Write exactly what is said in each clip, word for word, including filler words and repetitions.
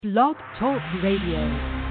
Blog Talk Radio.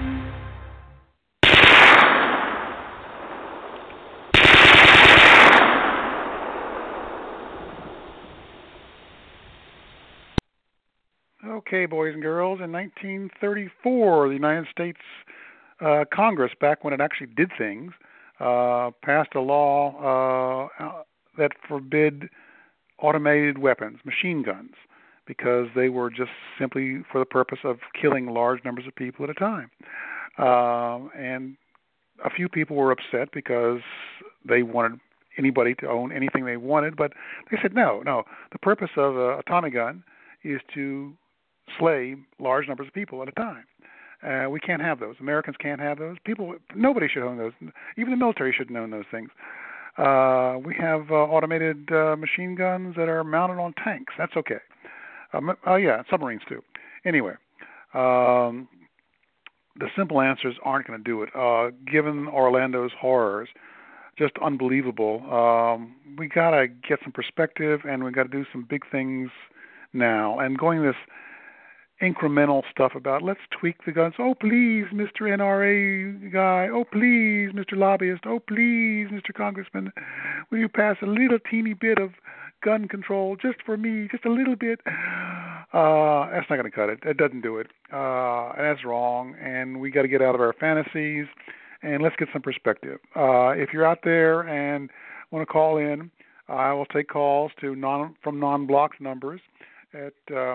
Okay, boys and girls, in nineteen thirty-four, the United States uh, Congress, back when it actually did things, uh, passed a law uh, that forbid automated weapons, machine guns, because they were just simply for the purpose of killing large numbers of people at a time. Uh, and a few people were upset because they wanted anybody to own anything they wanted, but they said, no, no, the purpose of a Tommy gun is to slay large numbers of people at a time. Uh, we can't have those. Americans can't have those. People, nobody should own those. Even the military shouldn't own those things. Uh, we have uh, automated uh, machine guns that are mounted on tanks. That's okay. Um, oh yeah, submarines too. Anyway, um, the simple answers aren't going to do it. Uh, given Orlando's horrors, just unbelievable. Um, we got to get some perspective, and we got to do some big things now. And going this incremental stuff about let's tweak the guns. Oh, please, Mister N R A guy. Oh, please, Mister Lobbyist. Oh, please, Mister Congressman. Will you pass a little teeny bit of gun control just for me, just a little bit? Uh, that's not going to cut it. It doesn't do it. Uh, that's wrong, and we got to get out of our fantasies, and let's get some perspective. Uh, if you're out there and want to call in, I will take calls to non from non-blocked numbers at uh,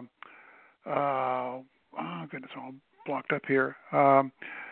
Uh, oh, goodness, I'm all blocked up here. Um,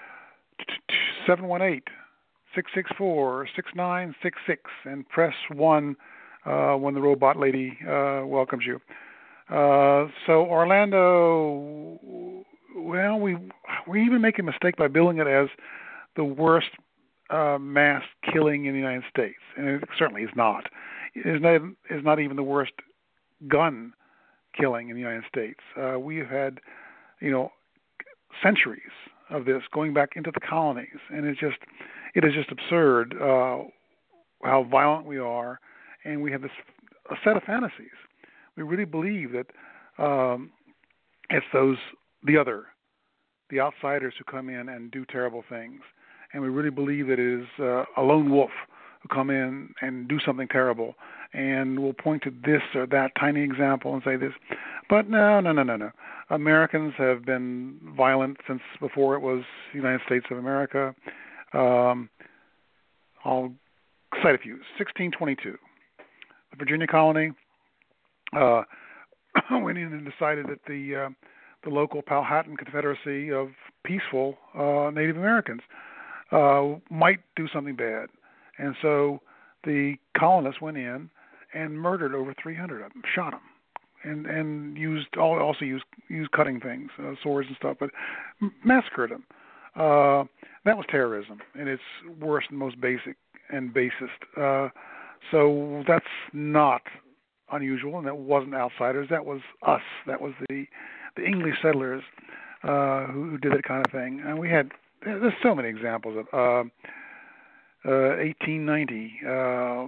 seven one eight, six six four, six nine six six, and press one uh, when the robot lady uh, welcomes you. Uh, so Orlando, well, we we even make a mistake by billing it as the worst uh, mass killing in the United States, and it certainly is not. It is not, it is not even the worst gun killing in the United States. Uh, we have had, you know, centuries of this going back into the colonies, and it's just, it is just absurd uh, how violent we are, and we have this a set of fantasies. We really believe that um, it's those the other, the outsiders who come in and do terrible things, and we really believe that it is uh, a lone wolf who come in and do something terrible, and we'll point to this or that tiny example and say this. But no, no, no, no, no. Americans have been violent since before it was the United States of America. Um, I'll cite a few. sixteen twenty-two, the Virginia colony uh, went in and decided that the uh, the local Powhatan Confederacy of peaceful uh, Native Americans uh, might do something bad. And so the colonists went in and murdered over three hundred of them, shot them, and and used also used used cutting things, uh, swords and stuff, but massacred them. Uh, that was terrorism in its worst and most basic and basest. Uh, so that's not unusual, and that wasn't outsiders. That was us. That was the the English settlers uh, who, who did that kind of thing. And we had there's so many examples of. Uh, Uh, eighteen ninety, uh,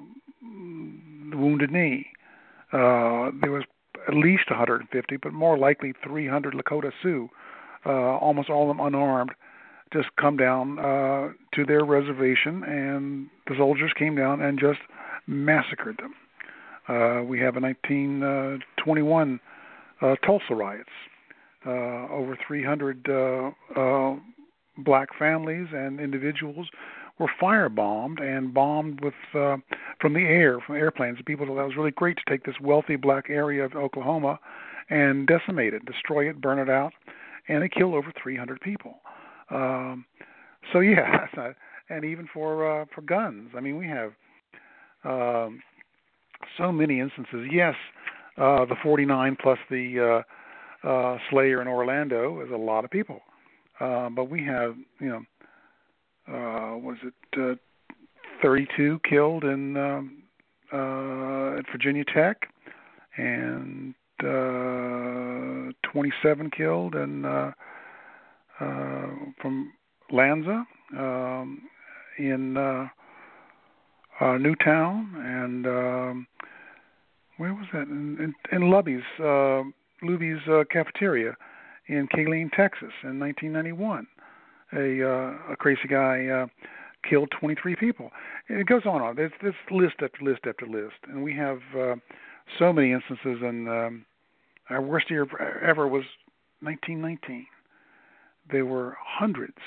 the Wounded Knee. Uh, there was at least one hundred fifty, but more likely three hundred Lakota Sioux, uh, almost all of them unarmed, just come down uh, to their reservation, and the soldiers came down and just massacred them. Uh, we have a nineteen twenty-one uh, Tulsa riots. Uh, over three hundred uh, uh, black families and individuals were firebombed and bombed with uh, from the air, from airplanes. People thought that was really great to take this wealthy black area of Oklahoma and decimate it, destroy it, burn it out, and it killed over three hundred people. Um, so yeah, that's not, and even for uh, for guns. I mean, we have um, so many instances. Yes, uh, the forty-nine plus the uh, uh, Slayer in Orlando is a lot of people, uh, but we have, you know. Uh, was it uh, thirty-two killed in um, uh, at Virginia Tech, and uh, twenty-seven killed in uh, uh, from Lanza um, in uh, uh, Newtown, and um, where was that? In, in, in Lubby's uh, Luby's uh, cafeteria in Kaleen, Texas, in nineteen ninety-one. A, uh, a crazy guy uh, killed twenty-three people. And it goes on and on. There's this list after list after list, and we have uh, so many instances. And um, our worst year ever was nineteen nineteen. There were hundreds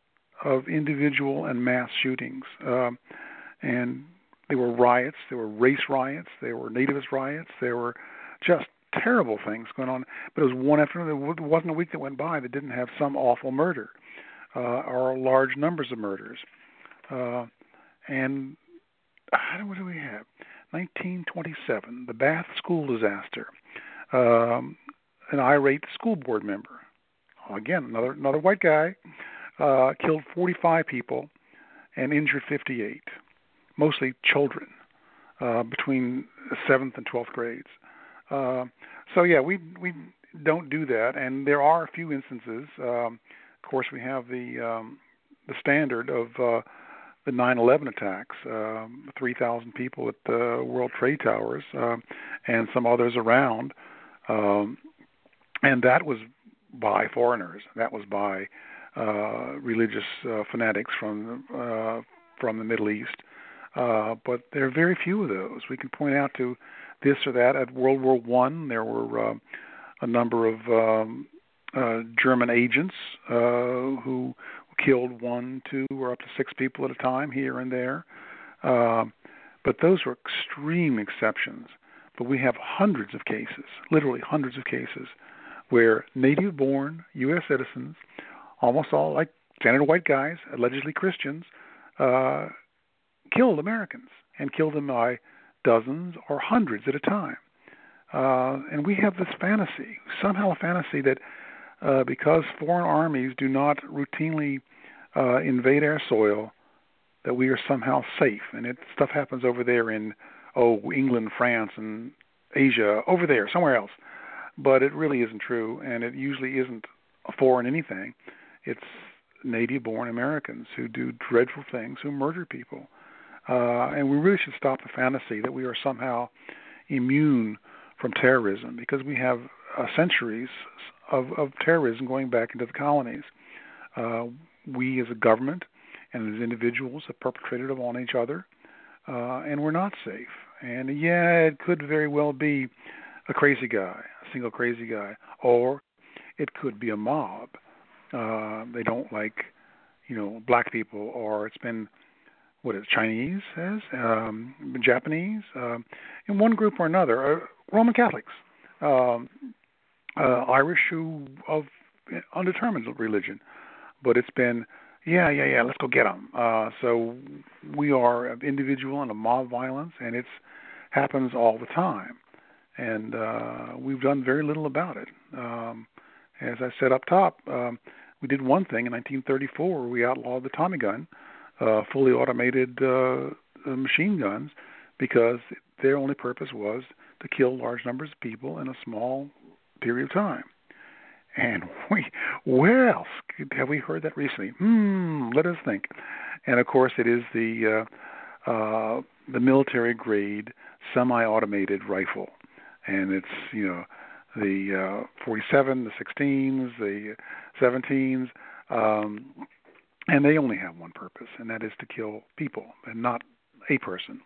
of individual and mass shootings, um, and there were riots. There were race riots. There were nativist riots. There were just terrible things going on. But it was one after another. There wasn't a week that went by that didn't have some awful murder uh, or large numbers of murders. Uh, and uh, what do we have? nineteen twenty-seven, the Bath school disaster. Um, an irate school board member, again, another another white guy, uh, killed forty-five people and injured fifty-eight, mostly children uh, between seventh and twelfth grades. Uh, so yeah, we we don't do that, and there are a few instances. Um, of course, we have the um, the standard of uh, the nine eleven attacks, um, three thousand people at the World Trade Towers, uh, and some others around, um, and that was by foreigners. That was by uh, religious uh, fanatics from uh, from the Middle East. Uh, but there are very few of those. We can point out to this or that. At World War One, there were uh, a number of um, uh, German agents uh, who killed one, two, or up to six people at a time here and there. Uh, but those were extreme exceptions. But we have hundreds of cases, literally hundreds of cases, where native-born U S citizens, almost all like standard white guys, allegedly Christians, uh, killed Americans and killed them by dozens or hundreds at a time. Uh, and we have this fantasy, somehow a fantasy that uh, because foreign armies do not routinely uh, invade our soil, that we are somehow safe. And it, stuff happens over there in, oh, England, France, and Asia, over there, somewhere else. But it really isn't true, and it usually isn't foreign anything. It's native-born Americans who do dreadful things, who murder people. Uh, and we really should stop the fantasy that we are somehow immune from terrorism, because we have uh, centuries of, of terrorism going back into the colonies. Uh, we as a government and as individuals have perpetrated them on each other, uh, and we're not safe. And yeah, it could very well be a crazy guy, a single crazy guy, or it could be a mob. Uh, they don't like, you know, black people, or it's been, what is it, Chinese, says, um, Japanese, um, in one group or another, uh, Roman Catholics, um, uh, Irish who of undetermined religion, but it's been, yeah, yeah, yeah, let's go get them. Uh, so we are of individual and of mob violence, and it happens all the time, and uh, we've done very little about it. Um, as I said up top, um, we did one thing in nineteen thirty-four, where we outlawed the Tommy gun, uh, fully automated uh, machine guns, because their only purpose was to kill large numbers of people in a small period of time. And we, where else have we heard that recently? Hmm, let us think. And of course, it is the uh, uh, the military grade semi-automated rifle, and it's, you know, the uh, forty-seven, the sixteens, the seventeens, um, and they only have one purpose, and that is to kill people, and not a person,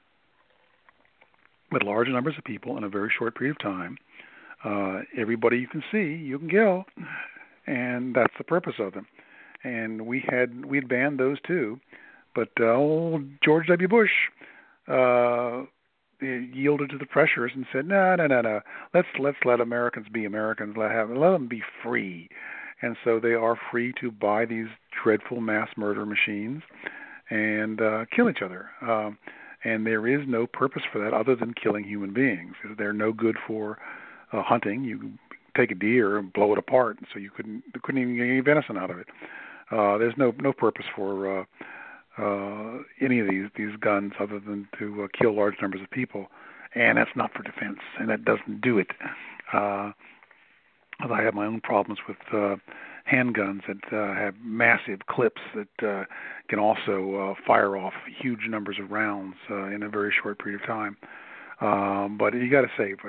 but large numbers of people in a very short period of time. Uh, everybody you can see, you can kill, and that's the purpose of them. And we had we had banned those too, but uh, old George W. Bush uh, yielded to the pressures and said, no, no, no, no, let's let's let Americans be Americans, let have let them be free. And so they are free to buy these dreadful mass murder machines and uh, kill each other. Um, and there is no purpose for that other than killing human beings. They're no good for uh, hunting. You take a deer and blow it apart, so you couldn't you couldn't even get any venison out of it. Uh, there's no no purpose for uh, uh, any of these these guns other than to uh, kill large numbers of people, and that's not for defense, and that doesn't do it. Uh, I have my own problems with uh, handguns that uh, have massive clips that uh, can also uh, fire off huge numbers of rounds uh, in a very short period of time. Um, but you got to say,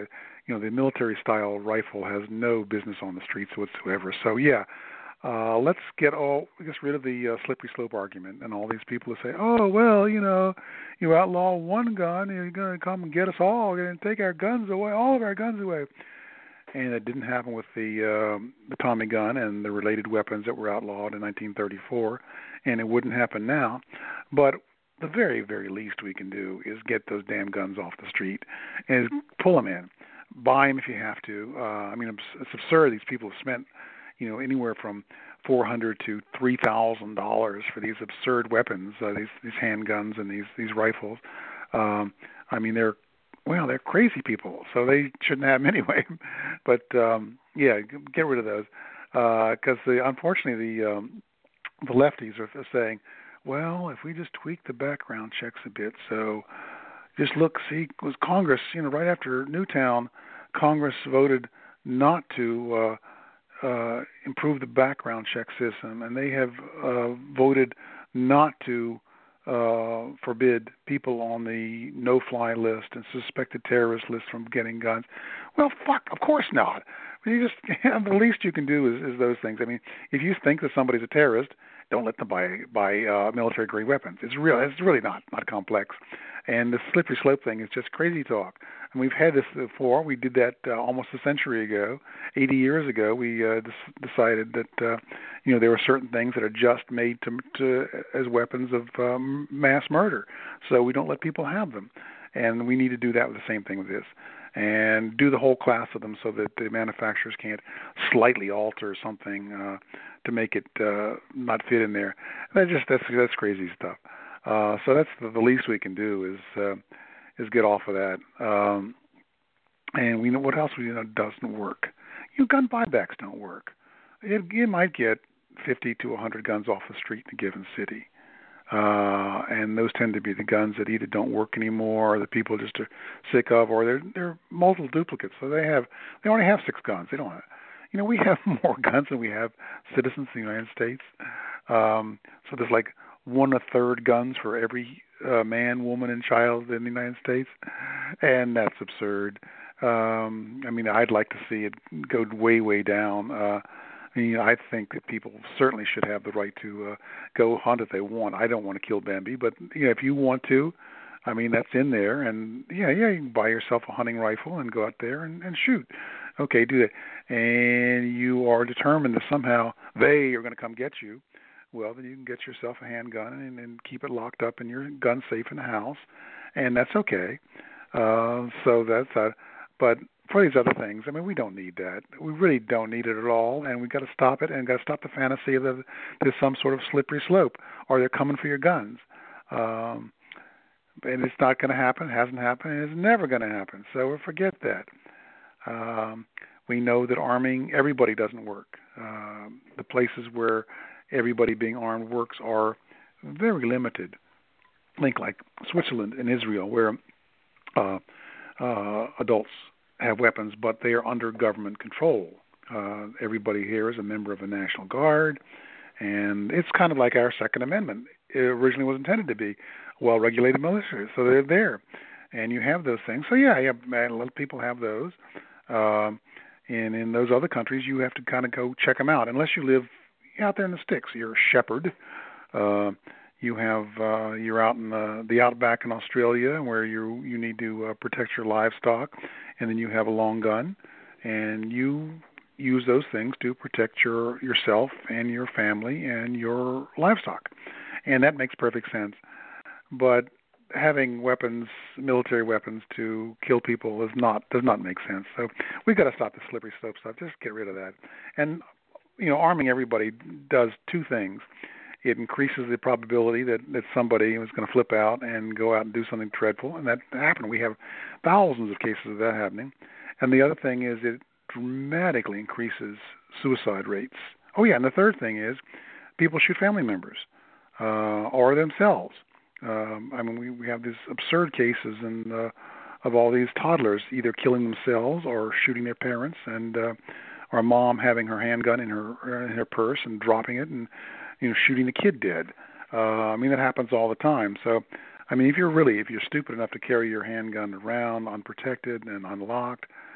you know, the military-style rifle has no business on the streets whatsoever. So, yeah, uh, let's get all get rid of the uh, slippery slope argument and all these people who say, oh, well, you know, you outlaw one gun, you're going to come and get us all, you're going to take our guns away, all of our guns away. And it didn't happen with the, um, the Tommy gun and the related weapons that were outlawed in nineteen thirty-four, and it wouldn't happen now. But the very, very least we can do is get those damn guns off the street and pull them in. Buy them if you have to. Uh, I mean, it's absurd. These people have spent, you know, anywhere from four hundred to three thousand dollars for these absurd weapons, uh, these these handguns and these these rifles. Um, I mean, they're well, they're crazy people, so they shouldn't have them anyway. But um, yeah, get rid of those because uh, unfortunately the um, the lefties are saying, well, if we just tweak the background checks a bit, so just look, see, was Congress, you know, right after Newtown, Congress voted not to uh, uh, improve the background check system, and they have uh, voted not to uh, forbid people on the no-fly list and suspected terrorist list from getting guns. Well, fuck, of course not. You just the least you can do is, is those things. I mean, if you think that somebody's a terrorist, don't let them buy buy uh, military-grade weapons. It's real. It's really not not complex. And the slippery slope thing is just crazy talk. And we've had this before. We did that uh, almost a century ago, eighty years ago. We uh, des- decided that uh, you know there were certain things that are just made to, to as weapons of um, mass murder. So we don't let people have them. And we need to do that with the same thing with this. And do the whole class of them so that the manufacturers can't slightly alter something uh, to make it uh, not fit in there. That just that's that's crazy stuff. Uh, so that's the, the least we can do is uh, is get off of that. Um, and we know what else we know doesn't work. You know, gun buybacks don't work. It, you might get fifty to one hundred guns off the street in a given city. Uh, and those tend to be the guns that either don't work anymore, or the people just are sick of, or they're they're multiple duplicates. So they have they only have six guns. They don't have, you know, we have more guns than we have citizens in the United States. Um, so there's like one a third guns for every uh, man, woman, and child in the United States, and that's absurd. Um, I mean, I'd like to see it go way way down. Uh, I mean, I think that people certainly should have the right to uh, go hunt if they want. I don't want to kill Bambi, but you know, if you want to, I mean, that's in there. And yeah, yeah, you can buy yourself a hunting rifle and go out there and, and shoot. Okay, do that. And you are determined that somehow they are going to come get you. Well, then you can get yourself a handgun and, and keep it locked up in your gun safe in the house, and that's okay. Uh, so that's uh, but. For these other things, I mean, we don't need that. We really don't need it at all, and we've got to stop it and got to stop the fantasy of the, there's some sort of slippery slope, or they're coming for your guns. Um, and it's not going to happen, hasn't happened, and it's never going to happen. So forget that. Um, we know that arming everybody doesn't work. Uh, the places where everybody being armed works are very limited. Think like Switzerland and Israel, where uh, uh, adults have weapons, but they are under government control. Uh, everybody here is a member of the National Guard, and it's kind of like our Second Amendment. It originally was intended to be well-regulated military, so they're there. And you have those things. So, yeah, yeah, man, a lot of people have those. Um, and in those other countries, you have to kind of go check them out. Unless you live out there in the sticks, you're a shepherd. Uh, You have uh, you're out in the, the outback in Australia where you you need to uh, protect your livestock, and then you have a long gun, and you use those things to protect your yourself and your family and your livestock, and that makes perfect sense. But having weapons, military weapons, to kill people is not does not make sense. So we've got to stop the slippery slope stuff. Just get rid of that. And you know, arming everybody does two things. It increases the probability that, that somebody is going to flip out and go out and do something dreadful, and that happened. We have thousands of cases of that happening. And the other thing is it dramatically increases suicide rates. Oh, yeah, and the third thing is people shoot family members uh, or themselves. Um, I mean, we, we have these absurd cases in, uh, of all these toddlers either killing themselves or shooting their parents, and uh, or mom having her handgun in her in her purse and dropping it and you know, shooting the kid dead. Uh, I mean, that happens all the time. So, I mean, if you're really, if you're stupid enough to carry your handgun around unprotected and unlocked,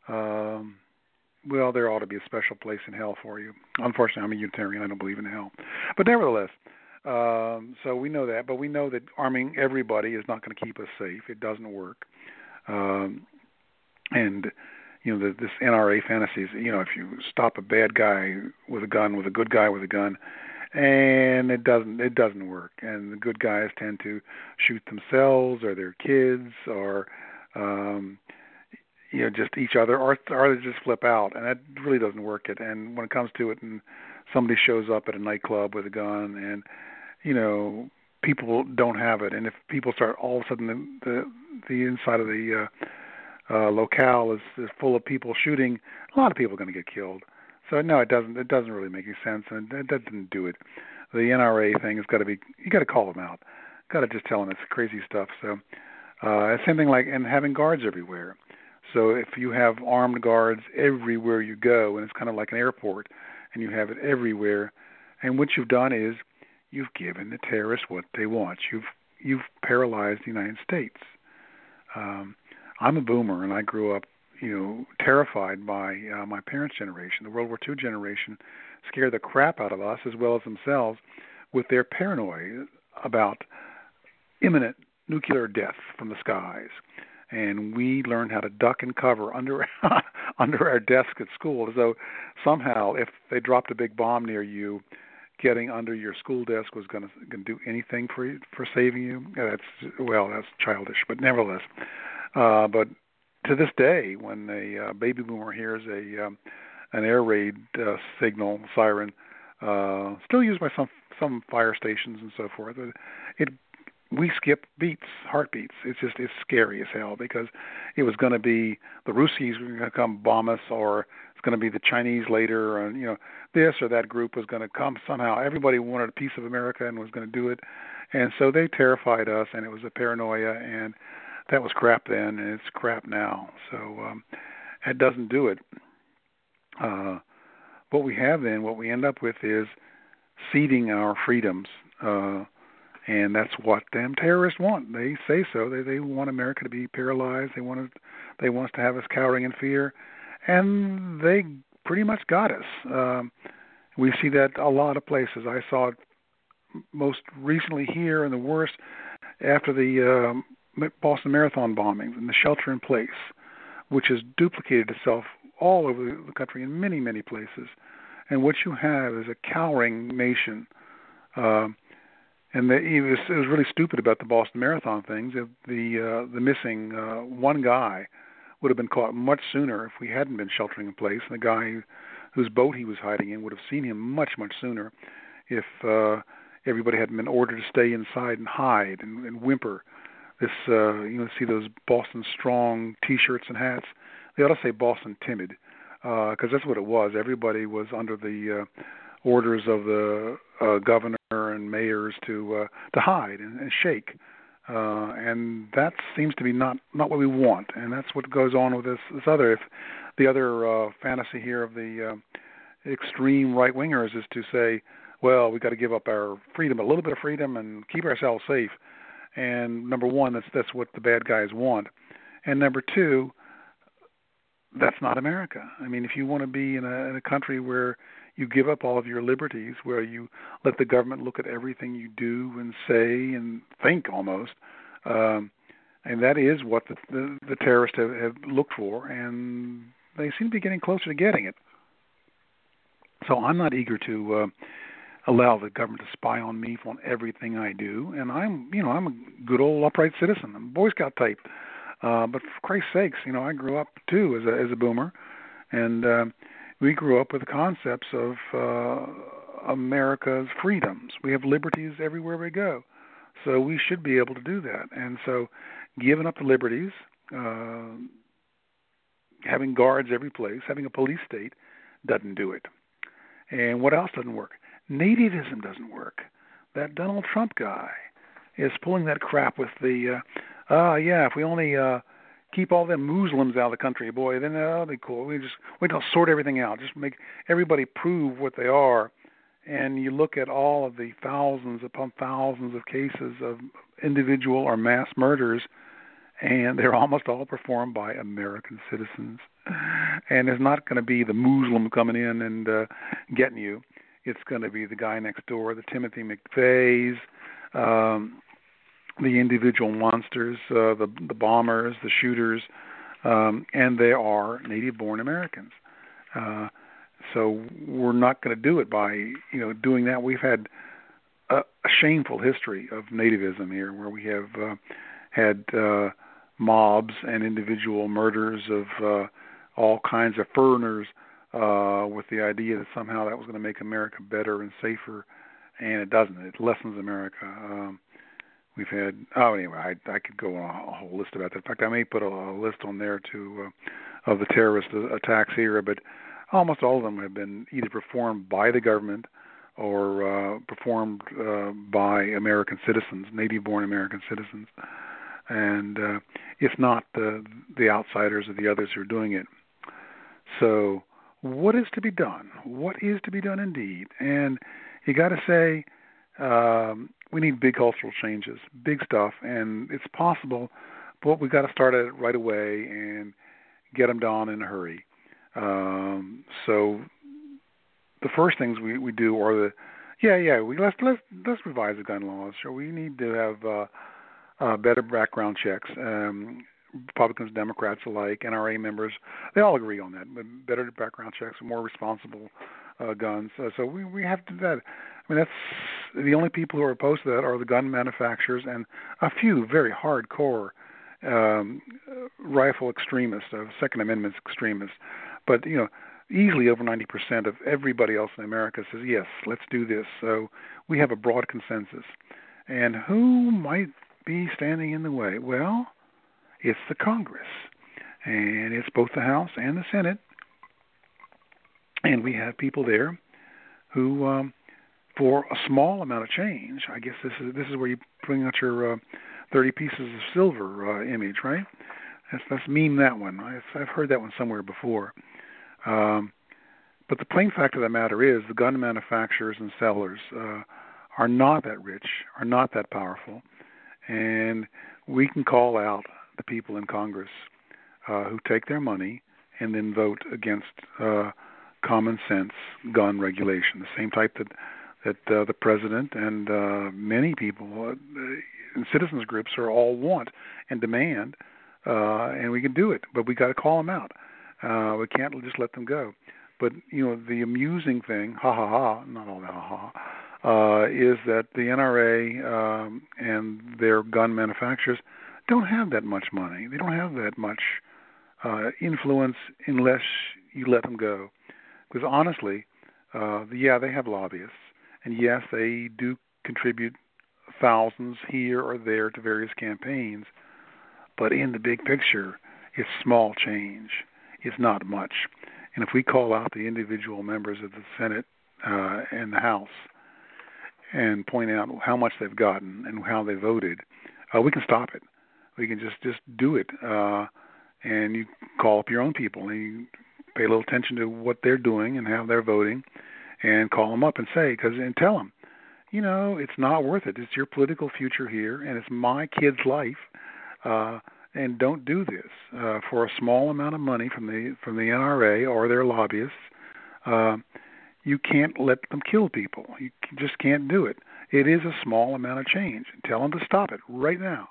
Um, well, there ought to be a special place in hell for you. Unfortunately, I'm a Unitarian. I don't believe in hell. But nevertheless, um, so we know that. But we know that arming everybody is not going to keep us safe. It doesn't work. Um, and, you know, the, this N R A fantasy is, you know, if you stop a bad guy with a gun with a good guy with a gun, and it doesn't it doesn't work. And the good guys tend to shoot themselves or their kids or, um, you know, just each other, or or they just flip out, and that really doesn't work. It and when it comes to it, and somebody shows up at a nightclub with a gun, and you know, people don't have it, and if people start all of a sudden the the, the inside of the uh, uh, locale is, is full of people shooting, a lot of people are going to get killed. So no, it doesn't. It doesn't really make any sense, and that doesn't do it. The N R A thing has got to be. You got to call them out. Got to just tell them it's crazy stuff. So uh, same thing like and having guards everywhere. So if you have armed guards everywhere you go, and it's kind of like an airport, and you have it everywhere, and what you've done is you've given the terrorists what they want. You've you've paralyzed the United States. Um, I'm a boomer, and I grew up, you know, terrified by uh, my parents' generation. The World War Two generation scared the crap out of us as well as themselves with their paranoia about imminent nuclear death from the skies. And we learned how to duck and cover under under our desk at school, as though somehow if they dropped a big bomb near you, getting under your school desk was going to do anything for you, for saving you. That's well, that's childish, but nevertheless. Uh, but to this day, when a uh, baby boomer hears a um, an air raid uh, signal siren, uh, still used by some some fire stations and so forth, it we skip beats, heartbeats. It's just it's scary as hell because it was going to be the Ruskies were going to come bomb us, or it's going to be the Chinese later, and you know this or that group was going to come somehow. Everybody wanted a piece of America and was going to do it, and so they terrified us, and it was a paranoia, and that was crap then, and it's crap now. So um, that doesn't do it. Uh, what we have then, what we end up with is ceding our freedoms. Uh, And that's what them terrorists want. They say so. They they want America to be paralyzed. They want to, they want us to have us cowering in fear, and they pretty much got us. Um, we see that a lot of places. I saw it most recently here, and the worst after the um, Boston Marathon bombings and the shelter in place, which has duplicated itself all over the country in many many places. And what you have is a cowering nation. Uh, And the, it, was, it was really stupid about the Boston Marathon things. The the, uh, the missing uh, one guy would have been caught much sooner if we hadn't been sheltering in place. And the guy whose boat he was hiding in would have seen him much, much sooner if uh, everybody hadn't been ordered to stay inside and hide and, and whimper. This, uh, you know, see those Boston Strong T-shirts and hats. They ought to say Boston Timid, because uh, that's what it was. Everybody was under the uh, orders of the uh, governor and mayors to uh, to hide and, and shake, uh, and that seems to be not, not what we want, and that's what goes on with this this other. If the other uh, fantasy here of the uh, extreme right wingers is to say, well, we've got to give up our freedom, a little bit of freedom, and keep ourselves safe. And number one, that's that's what the bad guys want, and number two, that's not America. I mean, if you want to be in a, in a country where you give up all of your liberties, where you let the government look at everything you do and say and think almost, um, and that is what the, the, the terrorists have, have looked for, and they seem to be getting closer to getting it. So I'm not eager to uh, allow the government to spy on me on everything I do, and I'm, you know, I'm a good old upright citizen. I'm a Boy Scout type. Uh, but for Christ's sakes, you know, I grew up too as a as a boomer, and uh, we grew up with the concepts of uh, America's freedoms. We have liberties everywhere we go, so we should be able to do that. And so, giving up the liberties, uh, having guards every place, having a police state, doesn't do it. And what else doesn't work? Nativism doesn't work. That Donald Trump guy is pulling that crap with the. Uh, Ah, uh, yeah, if we only uh, keep all them Muslims out of the country, boy, then uh, that'll be cool. We just we don't sort everything out. Just make everybody prove what they are. And you look at all of the thousands upon thousands of cases of individual or mass murders, and they're almost all performed by American citizens. And it's not going to be the Muslim coming in and uh, getting you. It's going to be the guy next door, the Timothy McVeighs, um, the individual monsters, uh, the the bombers, the shooters, um, and they are native-born Americans. Uh, so we're not going to do it by you know doing that. We've had a, a shameful history of nativism here, where we have uh, had uh, mobs and individual murders of uh, all kinds of foreigners, uh, with the idea that somehow that was going to make America better and safer, and it doesn't. It lessens America. Um, we've had, oh, anyway, I, I could go on a whole list about that. In fact, I may put a, a list on there too uh, of the terrorist attacks here, but almost all of them have been either performed by the government or uh, performed uh, by American citizens, native-born American citizens. And uh, it's not the, the outsiders or the others who are doing it. So what is to be done? What is to be done indeed? And you got to say um, we need big cultural changes, big stuff, and it's possible, but we've got to start at it right away and get them done in a hurry. Um, so the first things we, we do are the, yeah, yeah, we let's let's let's revise the gun laws. So we need to have uh, uh, better background checks. Um, Republicans, Democrats alike, N R A members, they all agree on that. But better background checks, more responsible uh, guns. Uh, so we, we have to do that. I mean, that's the only people who are opposed to that are the gun manufacturers and a few very hardcore um, rifle extremists, uh, Second Amendment extremists. But, you know, easily over ninety percent of everybody else in America says, yes, let's do this. So we have a broad consensus. And who might be standing in the way? Well, it's the Congress, and it's both the House and the Senate, and we have people there who, um, for a small amount of change, I guess this is this is where you bring out your uh, thirty pieces of silver uh, image, right? Let's, let's meme that one. I've heard that one somewhere before. Um, but the plain fact of the matter is the gun manufacturers and sellers uh, are not that rich, are not that powerful, and we can call out the people in Congress uh, who take their money and then vote against uh, common sense gun regulation, the same type that that uh, the president and uh, many people uh, and citizens groups are all want and demand, uh, and we can do it, but we got to call them out. Uh, we can't just let them go. But you know, the amusing thing, ha ha ha, not all that ha ha, uh, is that the N R A um, and their gun manufacturers don't have that much money. They don't have that much uh, influence unless you let them go. Because honestly, uh, yeah, they have lobbyists, and yes, they do contribute thousands here or there to various campaigns. But in the big picture, it's small change. It's not much. And if we call out the individual members of the Senate uh, and the House and point out how much they've gotten and how they voted, uh, we can stop it. We can just, just do it, uh, and you call up your own people and you pay a little attention to what they're doing and how they're voting, and call them up and say, because and tell them, you know, it's not worth it. It's your political future here, and it's my kid's life, uh, and don't do this uh, for a small amount of money from the from the N R A or their lobbyists. Uh, you can't let them kill people. You just can't do it. It is a small amount of change. Tell them to stop it right now.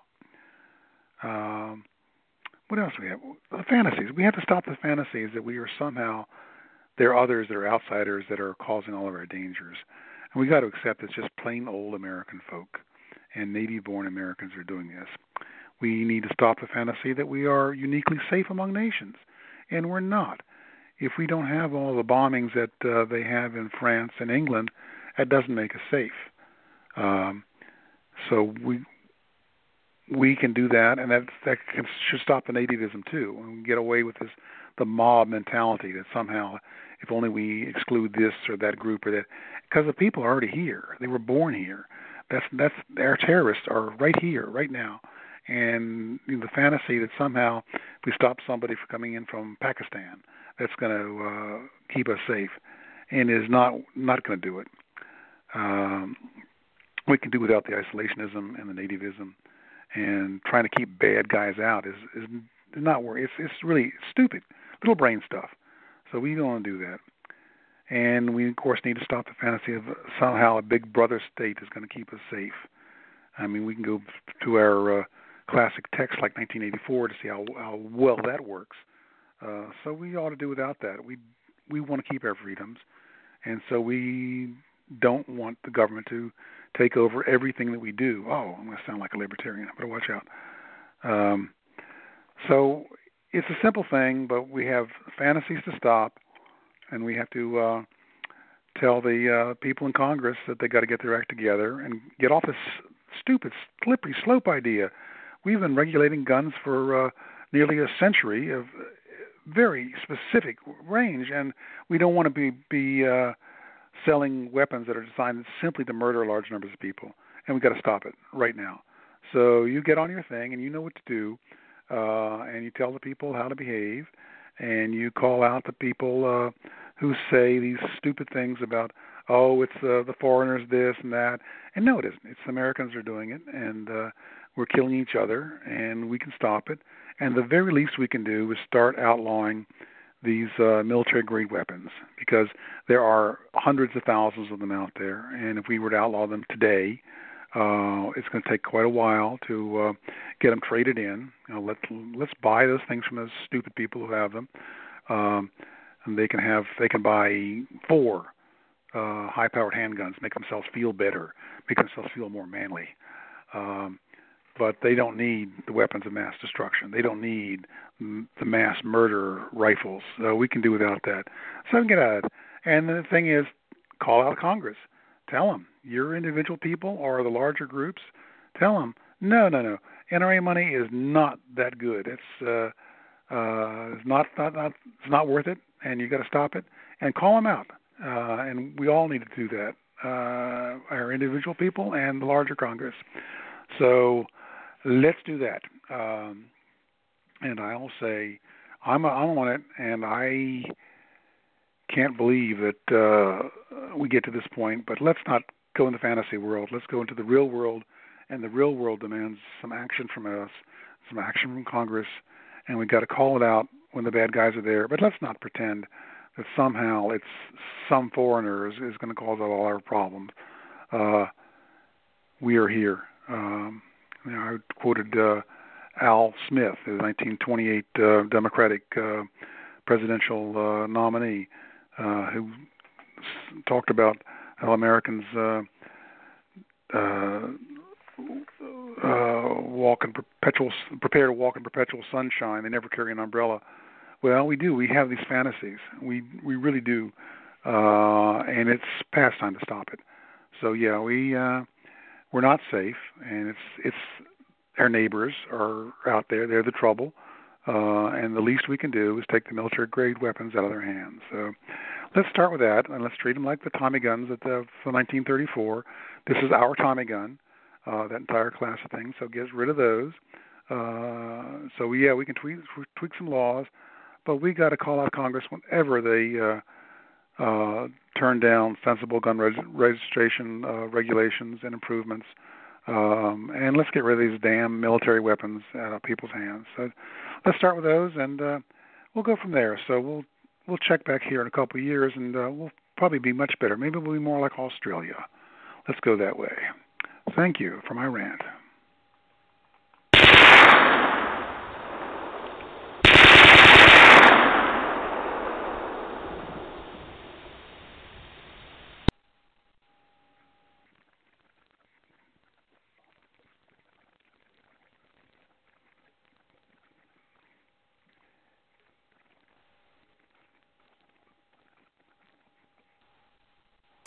Um, what else do we have? The fantasies. We have to stop the fantasies that we are somehow, there are others that are outsiders that are causing all of our dangers. And we got to accept it's just plain old American folk, and native-born Americans are doing this. We need to stop the fantasy that we are uniquely safe among nations, and we're not. If we don't have all the bombings that uh, they have in France and England, that doesn't make us safe. Um, so we we can do that, and that that can, should stop the nativism too. And we can get away with this the mob mentality that somehow, if only we exclude this or that group or that, because the people are already here. They were born here. That's that's our terrorists are right here, right now. And you know, the fantasy that somehow if we stop somebody from coming in from Pakistan, that's going to uh, keep us safe, and is not not going to do it. Um, we can do without the isolationism and the nativism, and trying to keep bad guys out is is not work. It's it's really stupid, little brain stuff. So we don't want to do that. And we, of course, need to stop the fantasy of somehow a big brother state is going to keep us safe. I mean, we can go to our uh, classic text like nineteen eighty-four to see how, how well that works. Uh, so we ought to do without that. We we want to keep our freedoms, and so we don't want the government to take over everything that we do. Oh, I'm going to sound like a libertarian. I better watch out. Um, so it's a simple thing, but we have fantasies to stop, and we have to uh, tell the uh, people in Congress that they got to get their act together and get off this stupid, slippery slope idea. We've been regulating guns for uh, nearly a century of very specific range, and we don't want to be be uh, selling weapons that are designed simply to murder large numbers of people, and we've got to stop it right now. So you get on your thing, and you know what to do, uh, and you tell the people how to behave, and you call out the people uh, who say these stupid things about, oh, it's uh, the foreigners this and that. And no, it isn't. It's the Americans are doing it, and uh, we're killing each other, and we can stop it. And the very least we can do is start outlawing these uh, military-grade weapons, because there are hundreds of thousands of them out there, and if we were to outlaw them today, uh, it's going to take quite a while to uh, get them traded in. You know, let's let's buy those things from those stupid people who have them, um, and they can have they can buy four uh, high-powered handguns, make themselves feel better, make themselves feel more manly. Um, But they don't need the weapons of mass destruction. They don't need the mass murder rifles. So we can do without that. So get out of it. And the thing is, call out Congress. Tell them, your individual people or the larger groups, tell them, no, no, no. N R A money is not that good. It's uh, uh, it's not, not, not it's not worth it, and you got to stop it. And call them out. Uh, and we all need to do that. Uh, our individual people and the larger Congress. So let's do that. Um, and I'll say I'm, I'm on it, and I can't believe that uh, we get to this point. But let's not go in the fantasy world. Let's go into the real world, and the real world demands some action from us, some action from Congress, and we've got to call it out when the bad guys are there. But let's not pretend that somehow it's some foreigner is, is going to cause all our problems. Uh, we are here. Um, You know, I quoted uh, Al Smith, the nineteen twenty-eight uh, Democratic uh, presidential uh, nominee, uh, who s- talked about how Americans uh, uh, uh, walk in perpetual, prepare to walk in perpetual sunshine. They never carry an umbrella. Well, we do. We have these fantasies. We we really do, uh, and it's past time to stop it. So yeah, we. Uh, We're not safe, and it's it's our neighbors are out there. They're the trouble, uh, and the least we can do is take the military-grade weapons out of their hands. So let's start with that, and let's treat them like the Tommy guns at the, from nineteen thirty-four. This is our Tommy gun, uh, that entire class of things, so get rid of those. Uh, so, yeah, we can tweak, tweak some laws, but we got to call out Congress whenever they uh, uh, turn down sensible gun reg- registration uh, regulations and improvements, um, and let's get rid of these damn military weapons out of people's hands. So let's start with those, and uh, we'll go from there. So we'll we'll check back here in a couple of years, and uh, we'll probably be much better. Maybe we'll be more like Australia. Let's go that way. Thank you for my rant.